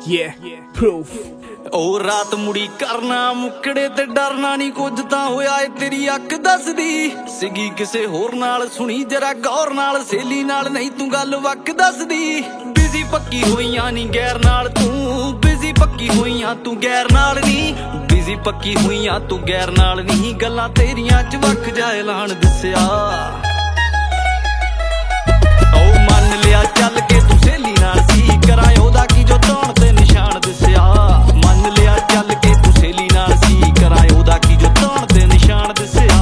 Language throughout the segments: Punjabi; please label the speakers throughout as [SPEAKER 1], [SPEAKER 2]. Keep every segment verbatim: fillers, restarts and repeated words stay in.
[SPEAKER 1] Yeah, proof.
[SPEAKER 2] ਉਹ ਰਾਤ ਮੁੜੀ ਕਰਨਾ ਮੁੱਕੜੇ ਤੇ ਡਰਨਾ ਨਹੀਂ, ਕੁਝ ਤਾਂ ਹੋਇਆ ਏ ਤੇਰੀ ਅੱਖ ਦੱਸਦੀ ਸੀਗੀ ਕਿਸੇ ਹੋਰ ਨਾਲ। ਸੁਣੀ ਜਰਾ ਗੌਰ ਨਾਲ, ਸਹੇਲੀ ਨਾਲ ਨਹੀਂ ਤੂੰ ਗੱਲ ਵਕ ਦੱਸਦੀ। ਬਿਜ਼ੀ ਪੱਕੀ ਹੋਈਆਂ ਨਹੀਂ ਗੈਰ ਨਾਲ ਤੂੰ, ਬਿਜ਼ੀ ਪੱਕੀ ਹੋਈਆਂ ਤੂੰ ਗੈਰ ਨਾਲ ਨਹੀਂ, ਬਿਜ਼ੀ ਪੱਕੀ ਹੋਈਆਂ ਤੂੰ ਗੈਰ ਨਾਲ ਨਹੀਂ। ਗੱਲਾਂ ਤੇਰੀਆਂ ਚ ਵੱਖ ਜਾ ਐਲਾਨ ਦੱਸਿਆ, ਉਹ ਮੰਨ ਲਿਆ ਚੱਲ ਕੇ ਤੂੰ ਸਹੇਲੀ ਨਾਲ ਸੀ। ਕਰਾਂ ਉਹਦਾ ਕੀ ਜੋ ਧੌਣ ਤੇ ਨਿਸ਼ਾਨ ਦੱਸਿਆ, ਮੰਨ ਲਿਆ ਚੱਲ ਕੇ ਤੂੰ ਸਹੇਲੀ ਨਾਲ ਸੀ। ਕਰਾਂ ਉਹਦਾ ਕੀ ਜੋ ਧੌਣ ਤੇ ਨਿਸ਼ਾਨ ਦੱਸਿਆ।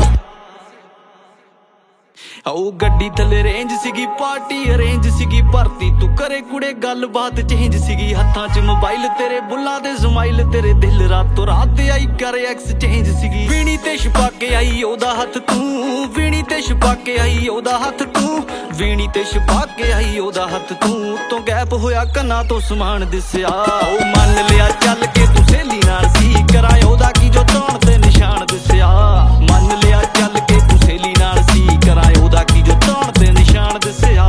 [SPEAKER 2] ਉਹ ਗੱਡੀ ਥੱਲੇ ਰੇਂਜ ਸੀਗੀ, ਪਾਰਟੀ ਅਰੇਂਜ ਸੀਗੀ, ਭਰਤੀ ਤੂੰ ਕਰੇ ਕੁੜੇ ਗੱਲਬਾਤ ਚੇਂਜ ਸੀਗੀ। ਹੱਥਾਂ 'ਚ ਮੋਬਾਈਲ ਤੇਰੇ, ਬੁੱਲਾਂ ਦੇ ਸਮਾਈਲ ਤੇਰੇ, ਦਿਲ ਰਾਤੋਂ ਰਾਤ ਤੇ ਆਈ ਕਰ ਐਕਸਚੇਂਜ ਸੀਗੀ। ਵੀਣੀ ਤੇ ਛਪਾ ਕੇ ਆਈ ਉਹਦਾ ਹੱਥ ਤੂੰ, ਵੀਣੀ ਤੇ ਛਪਾ ਕੇ ਆਈ ਉਹਦਾ ਹੱਥ ਤੂੰ, ਵੀਣੀ ਤੇ ਛਪਾ ਕੇ ਆਈ ਉਹਦਾ ਹੱਥ ਤੂੰ। ਤੋਂ ਗੈਪ ਹੋਇਆ ਕੰਨਾਂ ਤੋਂ ਸਮਾਨ ਦਿਸਿਆ, ਉਹ ਮੰਨ ਲਿਆ ਚੱਲ ਕੇ ਤੂੰ ਸਹੇਲੀ ਨਾਲ ਸੀ। ਕਰਾਂ ਉਹਦਾ ਕੀ ਜੋ ਧੌਣ ਤੇ ਨਿਸ਼ਾਨ ਦਿਸਿਆ, ਮੰਨ ਲਿਆ ਚੱਲ ਕੇ ਤੂੰ ਸਹੇਲੀ ਨਾਲ ਸੀ। ਕਰਾਂ ਉਹਦਾ ਕੀ ਜੋ ਧੌਣ ਤੇ ਨਿਸ਼ਾਨ ਦਿਸਿਆ।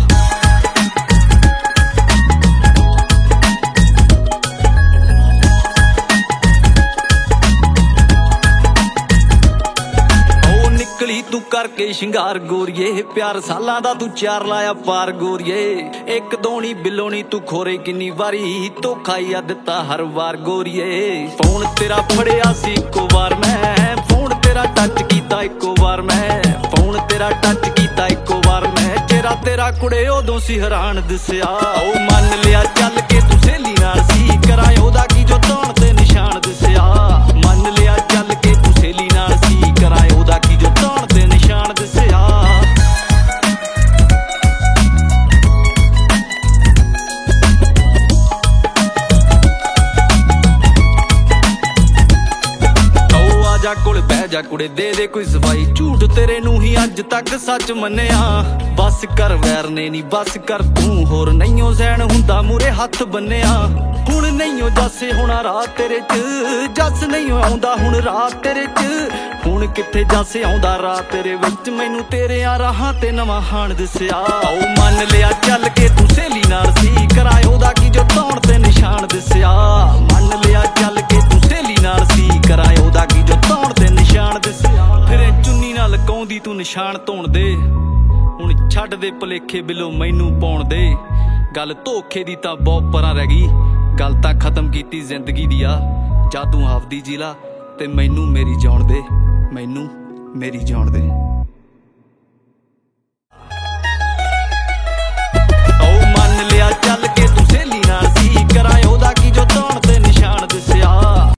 [SPEAKER 2] ਨਿਕਲੀ ਤੂੰ ਕਰਕੇ ਸ਼ਿੰਗਾਰ ਗੋਰੀਏ, ਪਿਆਰ ਸਾਲਾਂ ਦਾ ਤੂੰ ਚਾਰ ਲਾਇਆ ਪਾਰ ਗੋਰੀਏ। ਇੱਕ ਦੋਣੀ ਬਿੱਲੋਣੀ ਤੂੰ ਖੋਰੇ ਕਿੰਨੀ ਵਾਰੀ, ਧੋਖਾ ਹੀ ਆ ਦਿੱਤਾ ਹਰ ਵਾਰ ਗੋਰੀਏ। ਫੋਨ ਤੇਰਾ ਫੜਿਆ ਸੀ ਇੱਕੋ ਵਾਰ ਮੈਂ, ਫੋਨ ਤੇਰਾ ਟੱਚ ਕੀਤਾ ਇੱਕੋ ਵਾਰ ਮੈਂ, ਫੋਨ ਤੇਰਾ ਟੱਚ ਕੀਤਾ ਇੱਕੋ ਵਾਰ ਮੈਂ। ਚਿਹਰਾ ਤੇਰਾ ਕੁੜੇ ਉਦੋਂ ਸੀ ਹੈਰਾਨ ਦਿਸਿਆ, ਉਹ ਮੰਨ ਲਿਆ ਚੱਲ ਕੇ ਤੂੰ ਸਹੇਲੀ ਨਾਲ ਸੀ। ਕਰਾਂ ਉਹਦਾ ਕੀ ਜੋ ਧੌਣ ਤੇ ਨਿਸ਼ਾਨ ਦਿਸਿਆ, ਮੰਨ ਲਿਆ ਚੱਲ ਕੇ ਤੂੰ ਸਹੇਲੀ ਨਾਲ ਸੀ। ਕਰਾਂ ਉਹਦਾ ਕੀ ਜੋ ਧੌਣ ਤੇ ਨਿਸ਼ਾਨ ਦਿਸਿਆ। ਜਾ ਕੋਲ ਬਹਿ ਜਾ ਕੁੜੇ, ਦੇ ਦੇ ਕੋਈ ਸਫਾਈ, ਝੂਠ ਤੇਰੇ ਨੂੰ ਹੀ ਅੱਜ ਤੱਕ ਸੱਚ ਮੰਨਿਆ। ਬਸ ਕਰ ਵੈਰ ਨੇ ਨੀ ਬਸ ਕਰ ਤੂੰ, ਹੋਰ ਨਹੀਂਓ ਸਹਿਣ ਹੁੰਦਾ ਮੂਰੇ ਹੱਥ ਬੰਨਿਆ। ਹੁਣ ਨਹੀਂਓ ਜੱਸੇ ਹੋਣਾ ਰਾਤ ਤੇਰੇ ਚ, ਜੱਸ ਨਹੀਂਓ ਆਉਂਦਾ ਹੁਣ ਰਾਤ ਤੇਰੇ ਚ। ਹੁਣ ਕਿੱਥੇ ਜੱਸ ਆਉਂਦਾ ਰਾਤ ਤੇਰੇ ਵਿੱਚ, ਮੈਨੂੰ ਤੇਰਿਆਂ ਰਾਹਾਂ ਤੇ ਨਵਾਂ ਹਾਣ ਦਿਸਿਆ। ਉਹ ਮੰਨ ਲਿਆ ਚੱਲ ਕੇ ਤੂੰ ਸਹੇਲੀ ਨਾਲ ਸੀ। ਕਰਾਂ ਉਹਦਾ ਕੀ ਜੋ ਧੌਣ ਤੇ ਨਿਸ਼ਾਨ ਦਿਸਿਆ, ਮੰਨ ਲਿਆ ਚੱਲ ਕੇ ਤੂੰ ਸਹੇਲੀ ਨਾਲ ਸੀ। ਕਰਾਂ ਉਹਦਾ ਕੀ ਜੋ ਧੌਣ ਤੇ ਨਿਸ਼ਾਨ ਦਿਸਿਆ। ਫਿਰ ਚੁੰਨੀ ਨਾਲ ਲਕਾਉਂਦੀ ਤੂੰ ਨਿਸ਼ਾਨ ਧੋਣ ਦੇ, ਹੁਣ ਛੱਡ ਦੇ ਭੁਲੇਖੇ ਬਿੱਲੋ ਮੈਨੂੰ ਪਾਉਣ ਦੇ। ਗੱਲ ਧੋਖੇ ਦੀ ਤਾਂ ਬਹੁਤ ਪਰਾਂ ਰਹਿ ਗਈ, ਗੱਲ ਤਾਂ ਖਤਮ ਕੀਤੀ ਜ਼ਿੰਦਗੀ ਦੀ ਆ। ਜਾ ਤੂੰ ਆਪਦੀ ਜੀ ਲਾ ਤੇ ਮੈਨੂੰ ਮੇਰੀ ਜਾਣ ਦੇ, ਮੈਨੂੰ ਮੇਰੀ ਜਾਣ ਦੇ।